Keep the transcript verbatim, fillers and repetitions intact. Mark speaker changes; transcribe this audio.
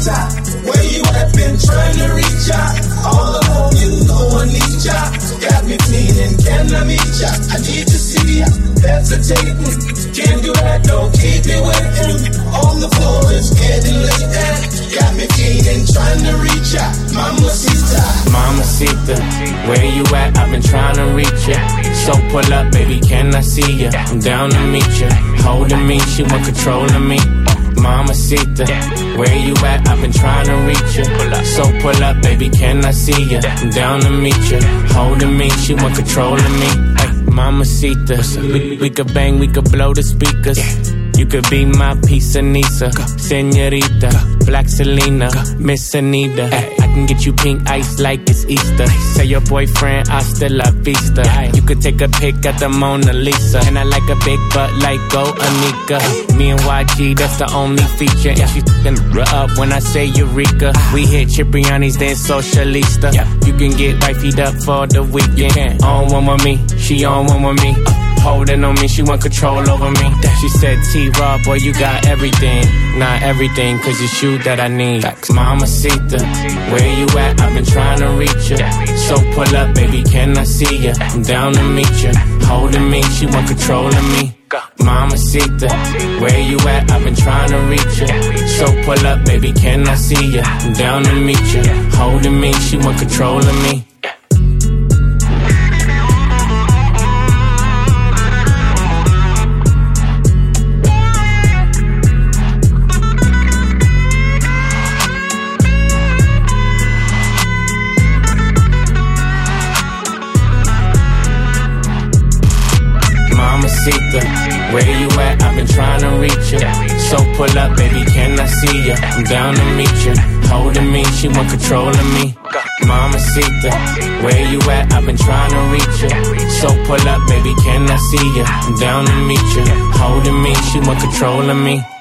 Speaker 1: Mamacita, where you at? Been trying to reach out. All alone, you know I need ya. Got me feeling, can I meet ya? I need to see ya. Hesitating, can't do that, don't keep me waiting. On the floor, it's getting late and got me feeling, trying to reach ya. Mamacita,
Speaker 2: Mamacita, where you at? I've been trying to reach ya. So pull up, baby, can I see ya? I'm down to meet ya. Holding me, she want control of me. Mamacita, where you at? I've been trying to reach ya. So pull up, baby, can I see ya? I'm down to meet ya. Holding me, she want control of me. Ay, Mamacita, we, we could bang, we could blow the speakers. You could be my piece of Nisa, Senorita, Black Selena, Miss Anita. Ay, I can get you pink ice like it's Easter. Say your boyfriend, hasta la vista. You could take a pic at the Mona Lisa. And I like a big butt like Go Anika. Me and Y G, that's the only feature. And she f***ing up when I say Eureka. We hit Cipriani's, then Socialista. You can get wifey'd up for the weekend. On one with me, she on one with me. Holding on me, she want control over me. She said, T-Raw, boy, you got everything. Not everything, cause it's you that I need. Mamacita, where you at? I've been trying to reach ya. So pull up, baby, can I see ya? I'm down to meet ya. Holding me, she want control of me. Mamacita, where you at? I've been trying to reach ya. So pull up, baby, can I see ya? I'm down to meet ya. Holding me, she want control of me. Mamacita, where you at? I've been trying to reach ya. So pull up, baby, can I see ya? I'm down to meet ya. Holding me, she want control of me. Mamacita, where you at? I've been trying to reach ya. So pull up, baby, can I see ya? I'm down to meet ya. Holding me, she want control of me.